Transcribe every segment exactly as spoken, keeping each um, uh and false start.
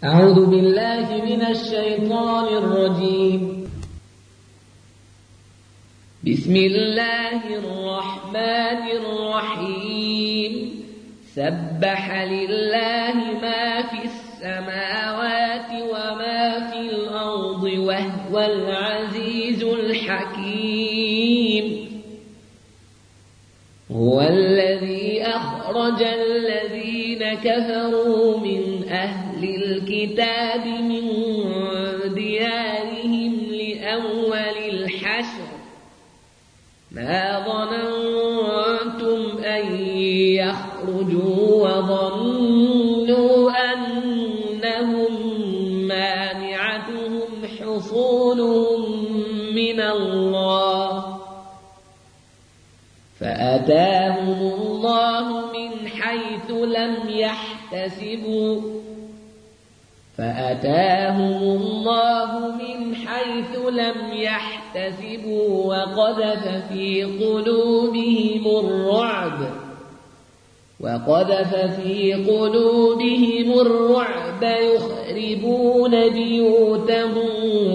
أعوذ بالله من الشيطان الرجيم. بسم الله الرحمن الرحيم. سبح لله ما في السماوات وما في الأرض وهو العزيز الحكيم. هو الذي أخرج الذين كفروا من أهل الكتاب من ديارهم لأول الحشر ما ظننتم أن يخرجوا وظنوا أنهم مانعتهم حصونهم من الله فأتاهم الله من حيث لم يحتسبوا فأتاهم الله من حيث لم يحتسبوا وقذف في قلوبهم الرعب وقذف في قلوبهم الرعب يخربون بيوتهم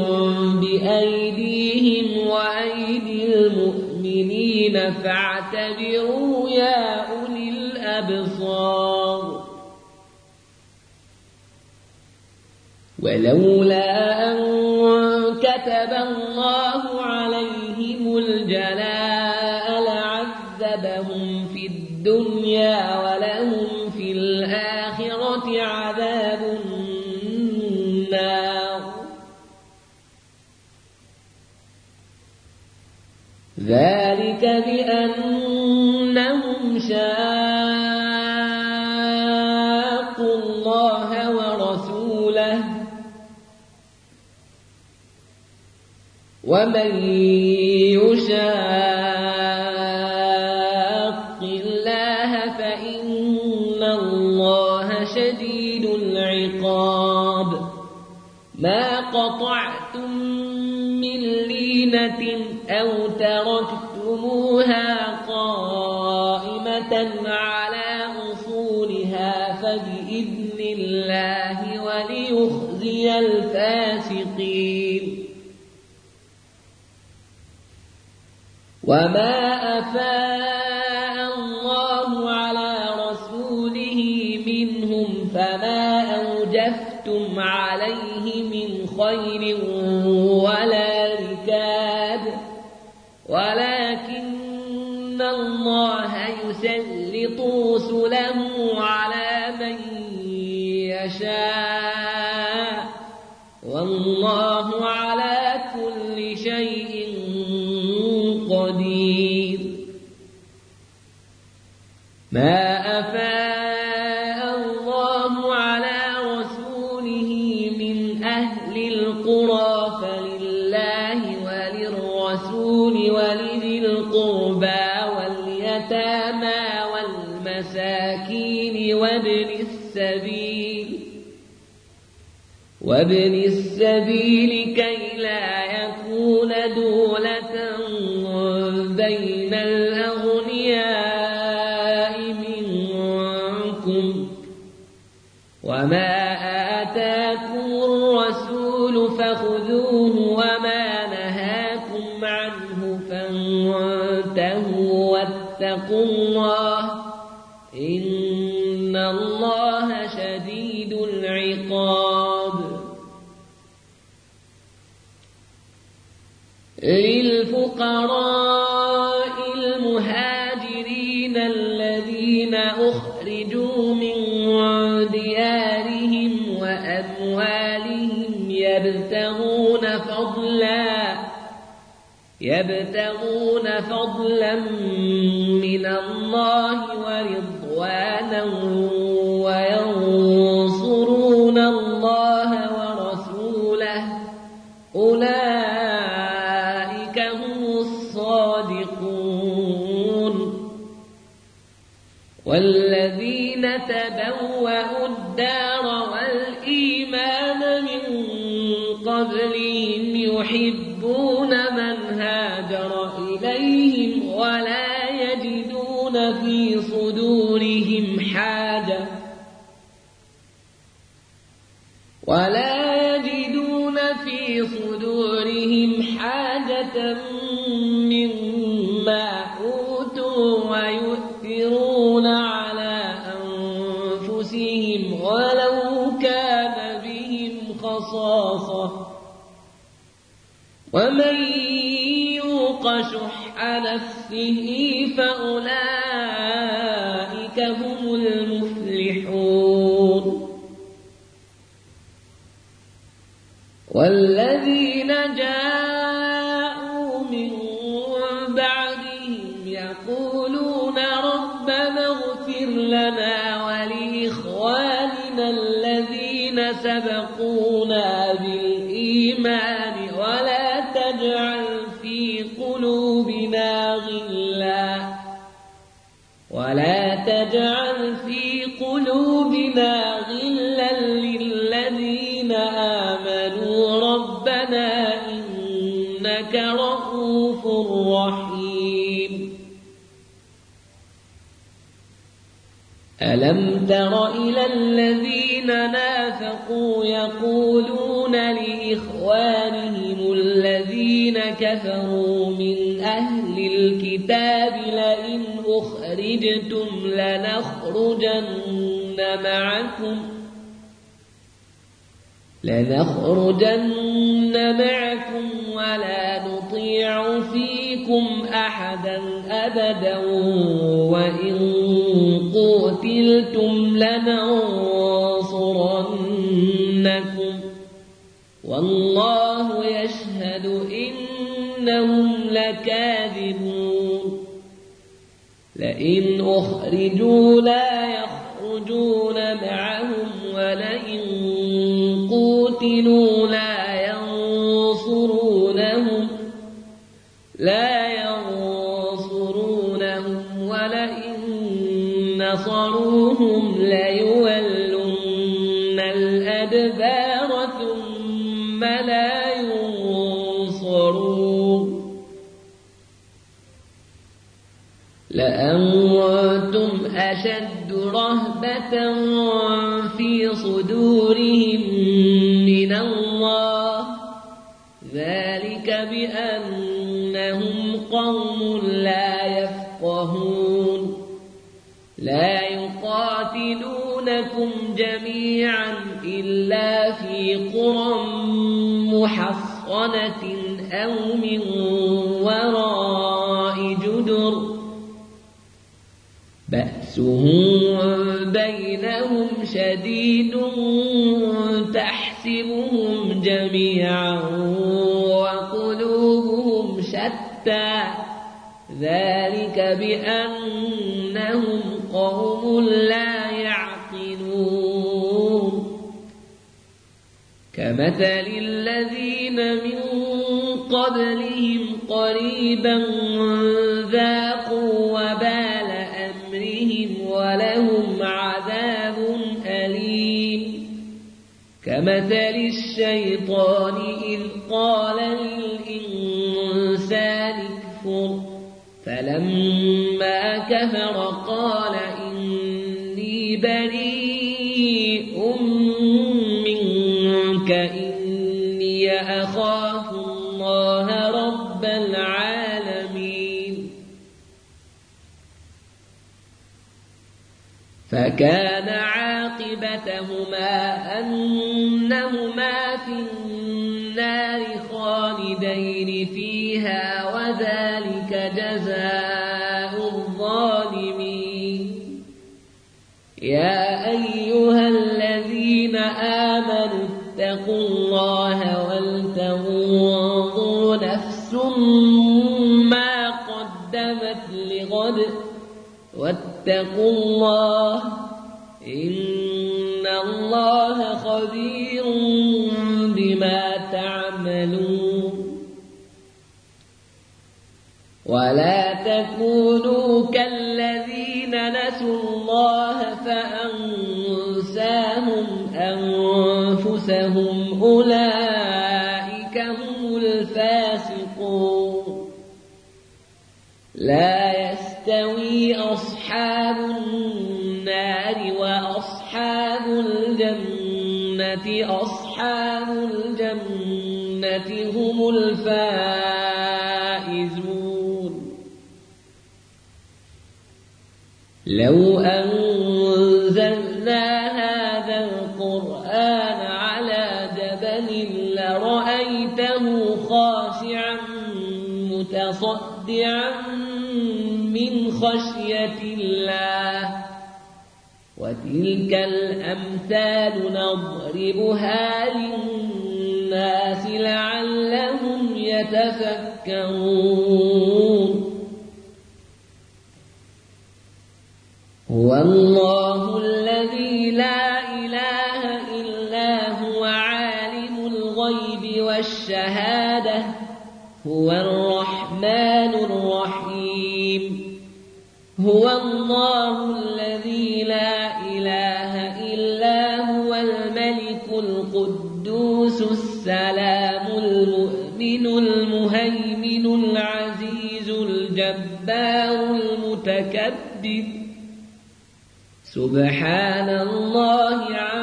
بأيديهم وأيدي المؤمنين فاعتبروا يا أولي الأبصار. ولولا أن كتب الله عليهم الجلاء لعذبهم في الدنيا ولهم في الآخرة عذاب النار. ذلك بأنهم شاقوا الله ورسوله ومن يشاق الله فإن الله شديد العقاب. ما قطعتم من لينة أو تركتموها قائمة على أصولها فبإذن الله وليخزي الفاسقين. وما أفاء الله على رسوله منهم فما أوجفتم عليه من خير ولا ركاب ولكن الله يسلط رسله على من يشاء والله على كل شيء قدير. ما أفاء الله على رسوله من أهل القرى فلله وللرسول ولذي القربى واليتامى والمساكين وابن السبيل وابن السبيل كي لا يكون دولة بين الأغنياء منكم وما آتاكم الرسول فخذوه وما نهاكم عنه فانتهوا واتقوا الله إن الله شديد العقاب. للفقراء المهاجرين الذين أخرجوا من ديارهم وأموالهم يبتغون فضلا يبتغون فضلا من الله ورضوانا وينصرون الله ورسوله أولئك هم الصادقون. والذين تبوأوا الدار والإيمان من قبلهم يحبون من هاجر إليهم ولا يجدون في صدورهم حاجة ولا يجدون في صدورهم حاجة مما أوتوا ويؤثرون على أنفسهم ولو كان بهم خصاصة ومن يوق شح نفسه فأولئك هم المفلحون والذين جاءوا من بعدهم يقولون ربنا اغفر لنا ولإخواننا الذين سبقونا بالإيمان ولا تجعل في قلوبنا غلا ولا تجعل في قلوبنا غلا للذين آمنوا ربنا إنك رؤوف رحيم. ألم تر إلى الذين نافقوا يقولون لإخوانهم الذين كفروا من أهل الكتاب لئن أخرجتم لنخرجن معكم لنخرجن معكم ولا نطيع فيكم أحدا أبدا وإن قتلتم لننصرنكم والله يشهد إنهم لكاذبون. لئن أخرجوا لا يخرجون معهم ولئن قوتلوا لا ينصرونهم لا ينصرونهم ولئن نصروهم ليولن الأدبار ثم لا ينصرون. لأنتم أشد رهبة في صدورهم من الله ذلك بأنهم قوم لا يفقهون. لا يقاتلونكم جميعا إلا في قرى محصنة أو من وراء جدر بأسهم بينهم شديد تحسبهم جميعا وقلوبهم شتى ذلك بأنهم قوم لا يعقلون. كمثل الذين من قبلهم قريبا ذاقوا وبال أمرهم ولهم عذاب أليم. كمثل الشيطان إذ قال للإنسان اكفر فلما كفر قال إني بريء منك إني أخاف الله رب العالمين. فكان عاقبتهما أنهما في النار خالدين فيها وذلك جزاء الظالمين. يا أيها الذين آمنوا اتقوا الله ولتنظر نفس ما قدمت لغد واتقوا الله إن الله خبير بما تعملون. ولا تكونوا كالذين نسوا الله فأنساهم أنفسهم أولئك هم الفاسقون. لا يستوي أصحاب النار وأصحاب الجنة أصحاب الجنة هم الفائزون. لو أنزلنا هذا القرآن على جبل لرأيته خاشعا متصدعا من خشية الله. وتلك الأمثال نضربها للناس لعلهم يتفكرون. هو الله الذي لا إله إلا هو عالم الغيب والشهادة هو الرحمن الرحيم. هو الله الذي لا إله إلا هو الملك القدوس السلام المؤمن المهيمن العزيز الجبار المتكبر. سبحان الله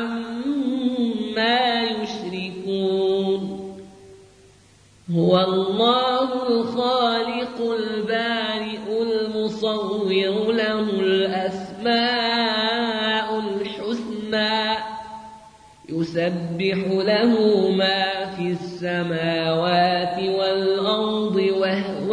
عما يشركون. هو الله الخالق البارئ المصور له الأسماء الحسنى يسبح له ما في السماوات والأرض وهو